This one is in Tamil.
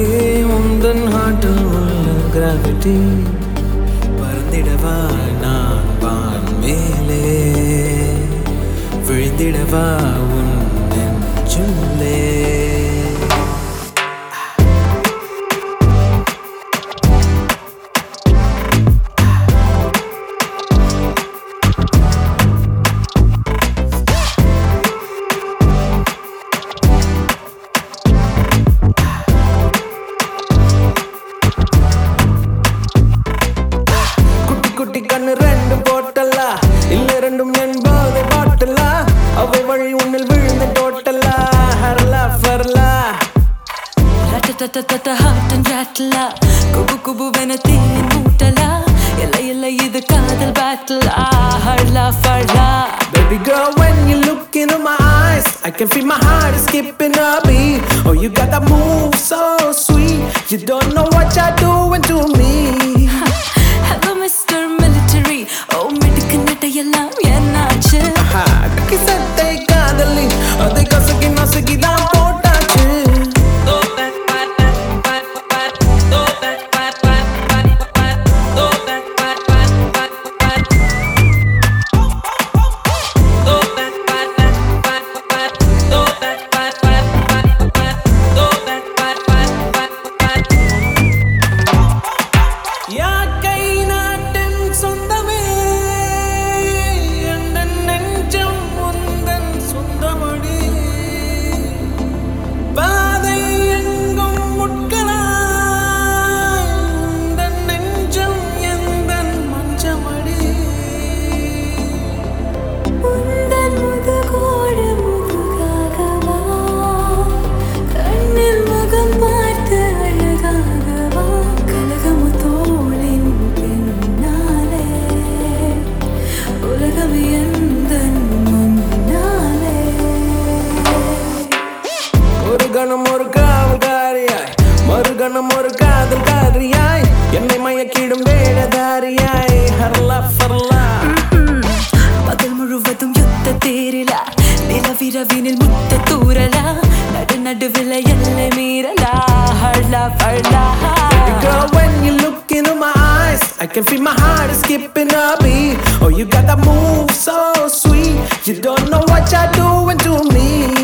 உந்தன் ஹார்ட்டில் உள்ள கிராவிட்டி பறந்திடவா நான் வான் மேலே விழுந்திடவா உன் நெஞ்சுள்ளே குட்டி கண்ணு ரெண்டு போட்டலா இல்ல ரெண்டும் என்பது பாட்டலா அவை வழி உன்னில் விழுந்த டோட்டலா ஹரலா ஃபர்லா ரட்டட்டட்டட்ட ஹார்ட் அண்ட் ராட்டலா குபு குபுவென தீயின் மூட்டலா இல்லை இது காதல் பேட்டலா ஹர்லா ஃபர்லா Baby girl, when you look into my eyes, I can feel my heart is skipping a beat. Oh, you got that move so sweet. You don't know what you're doing to me. Hello Mr. Military. Oh, மிடுக்கு நட்டையெல்லாம் என்னாச்சு? கக்கி சட்டை காதலி அதை கசக்கி நசுக்கி தான் போட்டாச்சு. யாக்கை நாட்டின் சொந்தமே என் நெஞ்சம் உந்தன் சொந்தமடி பாதை எங்கும் முட்களாய் உந்தன் நெஞ்சம் எந்தன் மஞ்சமடி உந்தன் முதுகோடு முதுகாகவா கண்ணில் முகம் பார்த்து அழகாகவா கலகமு தோளின் பின்னாலே உலகம் எந்தன் முன்னாலே ஒரு கணம் ஒரு காவல்காரியாய் மறுகணம் ஒரு காதல் காரியாய் என்னை மயக்கிடும் வேடதாரியாய் ஹர்லா ஃபர்லா பகல் முழுவதும் யுத்த தேரிலா நிலவிரவினில் முத்த தூரலா நடுவில் எல்லை மீறலா ஹர்லா ஃபர்லா Girl, when you look into my eyes, I can feel my heart is skipping a beat. Oh, you got that move so sweet. You don't know what you're doing to me.